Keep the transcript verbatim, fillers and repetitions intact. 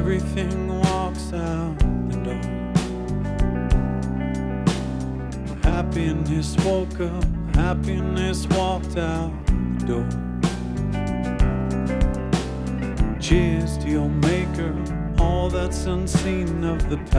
everything walks out the door. Happiness woke up, happiness walked out the door. Cheers to your maker, all that's unseen of the past.